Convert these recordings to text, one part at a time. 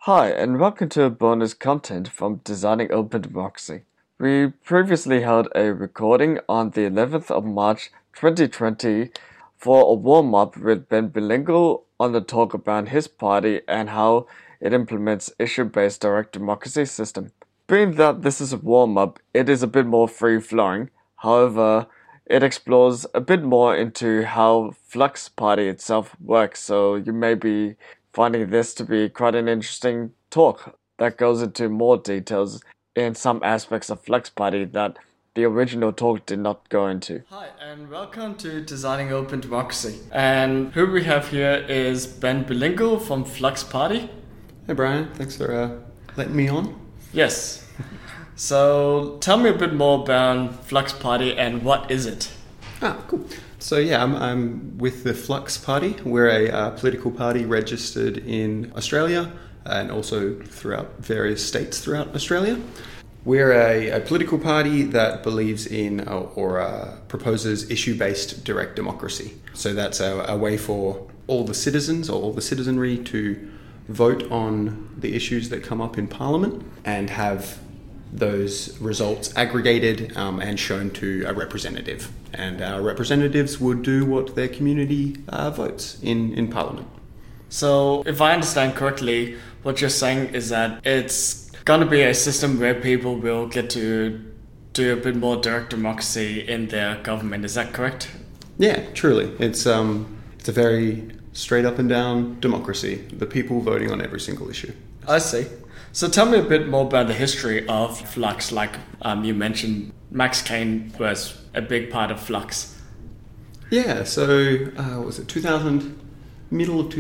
Hi, and welcome to bonus content from Designing Open Democracy. We previously held a recording on the 11th of March 2020 for a warm-up with Ben Bilingual on the talk about his party and how it implements issue-based direct democracy system. Being that this is a warm-up, it is a bit more free-flowing. However, it explores a bit more into how Flux Party itself works, so you may be finding this to be quite an interesting talk that goes into more details in some aspects of Flux Party that the original talk did not go into. Hi, and welcome to Designing Open Democracy. And who we have here is Ben Bilingual from Flux Party. Hey Brian, thanks for letting me on. Yes. So tell me a bit more about Flux Party and what is it? Cool. So yeah, I'm with the Flux Party. We're a political party registered in Australia and also throughout various states throughout Australia. We're a political party that believes in or proposes issue-based direct democracy. So that's a way for all the citizens or all the citizenry to vote on the issues that come up in Parliament and have those results aggregated and shown to a representative. And our representatives would do what their community votes in Parliament. So if I understand correctly, what you're saying is that it's going to be a system where people will get to do a bit more direct democracy in their government. Is that correct? Yeah, truly. It's a very straight up and down democracy. The people voting on every single issue. I see. So tell me a bit more about the history of Flux. Like you mentioned, Max Kane was a big part of Flux. Yeah, so was it middle of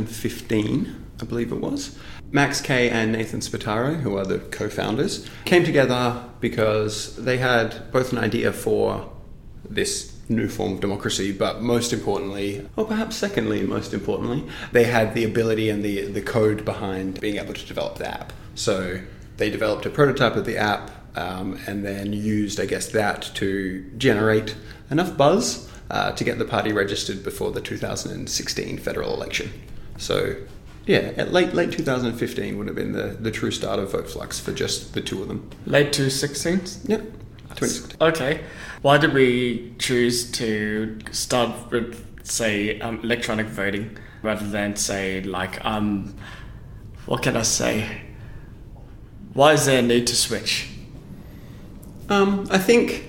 2015, I believe it was. Max Kay and Nathan Spataro, who are the co-founders, came together because they had both an idea for this new form of democracy, but most importantly, or perhaps secondly, most importantly, they had the ability and the code behind being able to develop the app. So they developed a prototype of the app and then used, I guess, that to generate enough buzz to get the party registered before the 2016 federal election. So yeah, at late 2015 would have been the true start of VoteFlux for just the two of them. Late 2016? Yep. 2016. Okay. Why did we choose to start with, say, electronic voting rather than, say, like, what can I say? Why is there a need to switch? I think,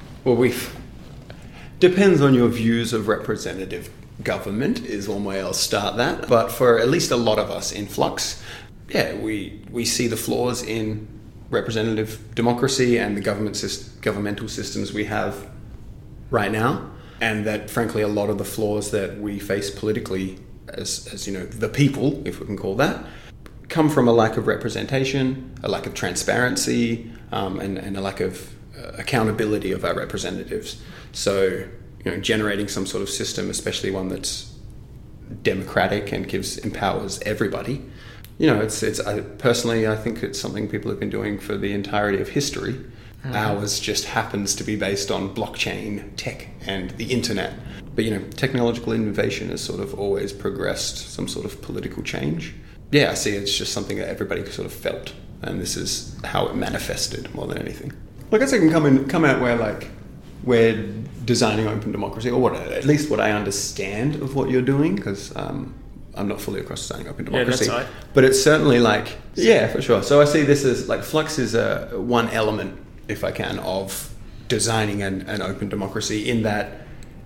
depends on your views of representative government is one way I'll start that. But for at least a lot of us in Flux, yeah, we see the flaws in representative democracy and the governmental systems we have right now, and that frankly a lot of the flaws that we face politically as you know, the people, if we can call that, come from a lack of representation, a lack of transparency, and a lack of accountability of our representatives. So, you know, generating some sort of system, especially one that's democratic and empowers everybody. You know, personally, I think it's something people have been doing for the entirety of history. Mm-hmm. Ours just happens to be based on blockchain, tech, and the internet. But, you know, technological innovation has sort of always progressed some sort of political change. Yeah, I see it's just something that everybody sort of felt, and this is how it manifested more than anything. Well, I guess I can come out where, like, we're designing open democracy, or at least what I understand of what you're doing, because I'm not fully across designing open democracy. Yeah, that's right. But it's certainly like, yeah, for sure. So I see this as like Flux is one element, if I can, of designing an open democracy, in that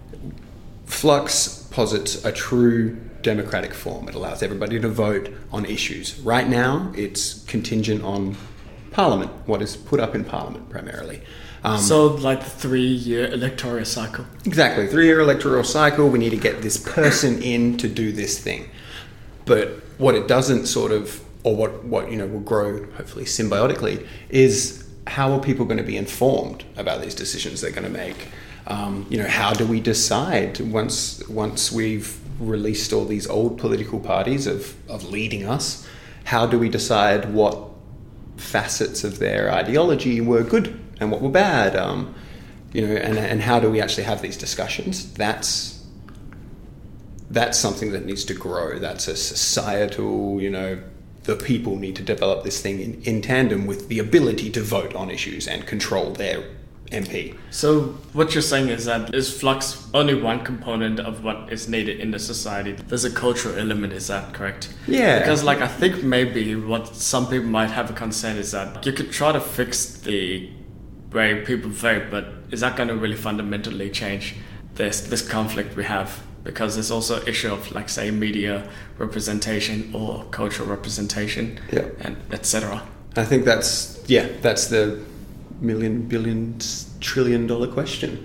Flux posits a true democratic form. It allows everybody to vote on issues. Right now, it's contingent on Parliament, what is put up in Parliament primarily. So like the 3-year electoral cycle. Exactly, 3-year electoral cycle. We need to get this person in to do this thing. But what it doesn't sort of, or what you know will grow hopefully symbiotically, is how are people going to be informed about these decisions they're going to make? You know, how do we decide once we've released all these old political parties of leading us? How do we decide what facets of their ideology were good and what were bad? You know, and how do we actually have these discussions? That's something that needs to grow. That's a societal, you know, the people need to develop this thing in tandem with the ability to vote on issues and control their MP. So what you're saying is that is Flux only one component of what is needed in the society? There's a cultural element, is that correct? Yeah. Because like I think maybe what some people might have a concern is that you could try to fix the way people vote, but is that going to really fundamentally change this conflict we have? Because there's also an issue of, like, say, media representation or cultural representation, and etc. I think that's the million, billion, trillion dollar question.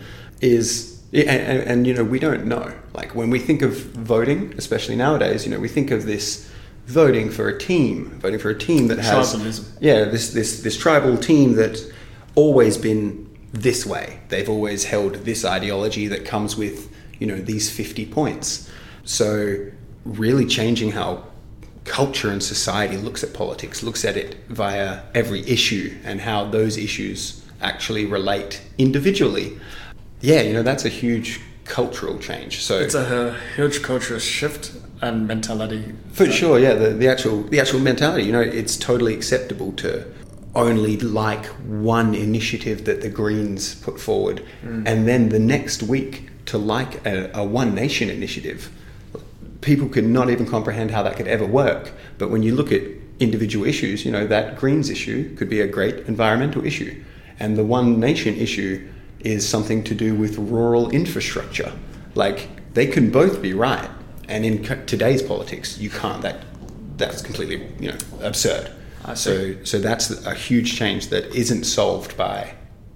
And we don't know. Like, when we think of voting, especially nowadays, we think of this voting for a team that has tribalism. This tribal team that's always been this way. They've always held this ideology that comes with these 50 points. So really changing how culture and society looks at politics, looks at it via every issue and how those issues actually relate individually. That's a huge cultural change. So it's a huge cultural shift and mentality. For sure, yeah. The actual mentality, it's totally acceptable to only like one initiative that the Greens put forward, and then the next week to like a One Nation initiative. People could not even comprehend how that could ever work. But when you look at individual issues, that Greens issue could be a great environmental issue. And the One Nation issue is something to do with rural infrastructure. Like, they can both be right. And in today's politics, you can't. That's completely, absurd. So that's a huge change that isn't solved by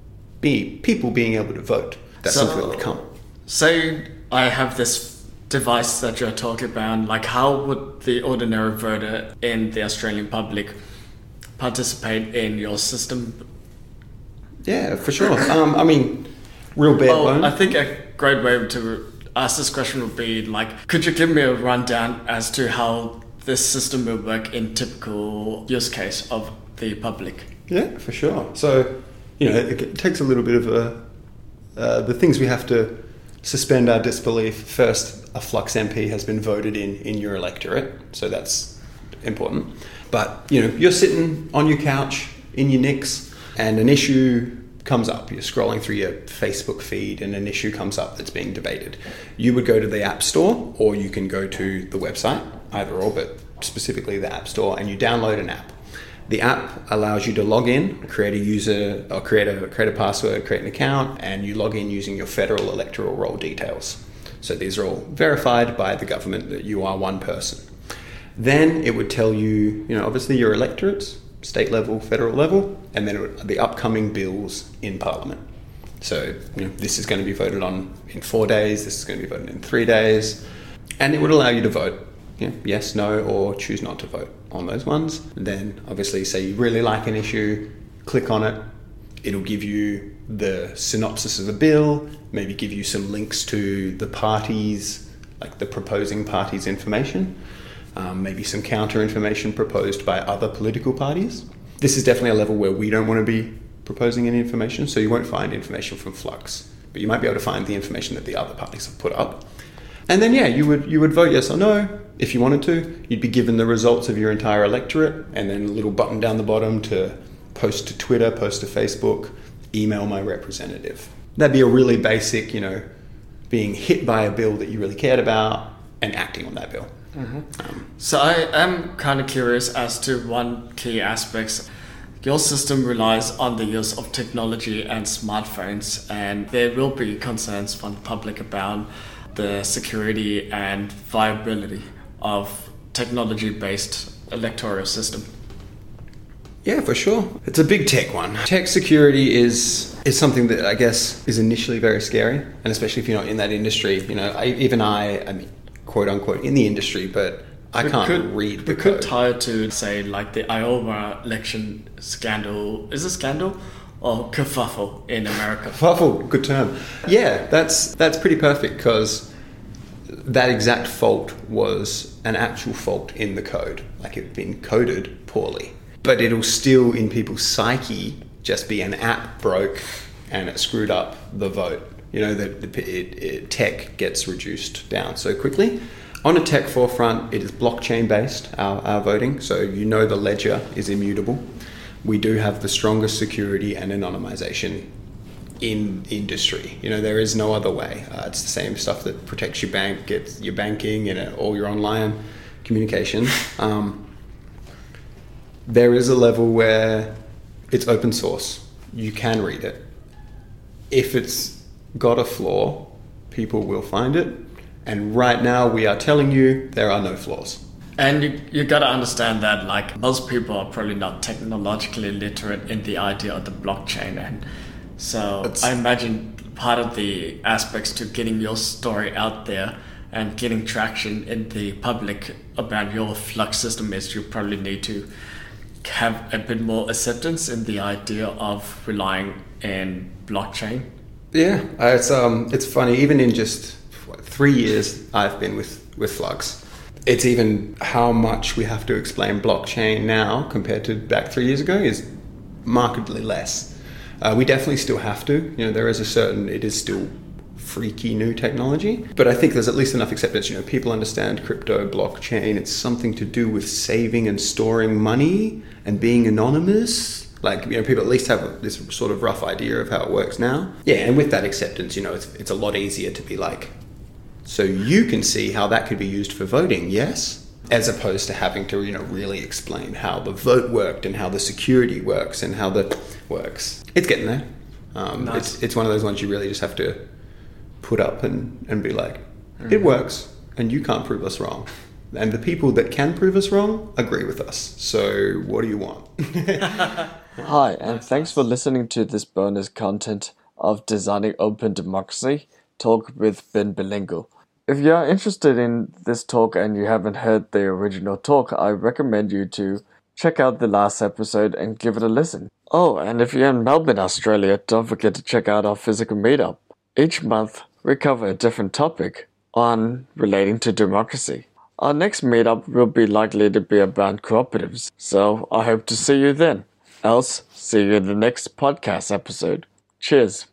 people being able to vote. That's something that would come. Say I have this device that you're talking about, like, how would the ordinary voter in the Australian public participate in your system? Yeah, for sure. Real bare bone. I think a great way to ask this question would be, like, could you give me a rundown as to how this system will work in typical use case of the public? Yeah, for sure. So, it takes a little bit of the things we have to suspend our disbelief. First, a Flux MP has been voted in your electorate, so that's important. But, you're sitting on your couch in your nicks and an issue comes up. You're scrolling through your Facebook feed and an issue comes up that's being debated. You would go to the App Store, or you can go to the website, either or, but specifically the App Store, and you download an app. The app allows you to log in, create a user, or create a password, create an account, and you log in using your federal electoral roll details. So these are all verified by the government that you are one person. Then it would tell you, obviously your electorates, state level, federal level, and then the upcoming bills in Parliament. So, this is going to be voted on in 4 days, this is going to be voted in 3 days, and it would allow you to vote yes, no, or choose not to vote on those ones. And then, obviously, say you really like an issue, click on it. It'll give you the synopsis of the bill, maybe give you some links to the parties, like the proposing parties' information, maybe some counter information proposed by other political parties. This is definitely a level where we don't want to be proposing any information, so you won't find information from Flux, but you might be able to find the information that the other parties have put up. And then, you would vote yes or no if you wanted to. You'd be given the results of your entire electorate, and then a little button down the bottom to post to Twitter, post to Facebook, email my representative. That'd be a really basic, being hit by a bill that you really cared about and acting on that bill. Mm-hmm. So I am kind of curious as to one key aspect. Your system relies on the use of technology and smartphones, and there will be concerns from the public about the security and viability of technology-based electoral system. Yeah, for sure. It's a big tech one. Tech security is something that I guess is initially very scary, and especially if you're not in that industry. I mean, quote unquote, in the industry, but I can't read the code. We could tie it to, say, like the Iowa election scandal. Is it scandal? Or kerfuffle in America. Kerfuffle, good term. Yeah, that's pretty perfect, because that exact fault was an actual fault in the code. Like, it had been coded poorly. But it'll still, in people's psyche, just be an app broke and it screwed up the vote. The tech gets reduced down so quickly. On a tech forefront, it is blockchain based, our voting, so the ledger is immutable. We do have the strongest security and anonymization in industry. There is no other way. It's the same stuff that protects your bank, it's your banking, and all your online communications. There is a level where it's open source. You can read it. If it's got a flaw, people will find it. And right now we are telling you there are no flaws. And you got to understand that most people are probably not technologically literate in the idea of the blockchain. And so I imagine part of the aspects to getting your story out there and getting traction in the public about your Flux system is you probably need to have a bit more acceptance in the idea of relying on blockchain. Yeah, it's funny, even in just 3 years I've been with Flux. It's even how much we have to explain blockchain now compared to back 3 years ago is markedly less. We definitely still have to. There is it is still freaky new technology, but I think there's at least enough acceptance. People understand crypto, blockchain. It's something to do with saving and storing money and being anonymous. People at least have this sort of rough idea of how it works now. Yeah, and with that acceptance, it's a lot easier to be like, so you can see how that could be used for voting, yes? As opposed to having to, really explain how the vote worked and how the security works and how the works. It's getting there. Nice. It's one of those ones you really just have to put up and be like, it works and you can't prove us wrong. And the people that can prove us wrong agree with us. So what do you want? Hi, and thanks for listening to this bonus content of Designing Open Democracy talk with Ben Bilingual. If you are interested in this talk and you haven't heard the original talk, I recommend you to check out the last episode and give it a listen. Oh, and if you're in Melbourne, Australia, don't forget to check out our physical meetup. Each month, we cover a different topic on relating to democracy. Our next meetup will be likely to be about cooperatives, so I hope to see you then. Else, see you in the next podcast episode. Cheers.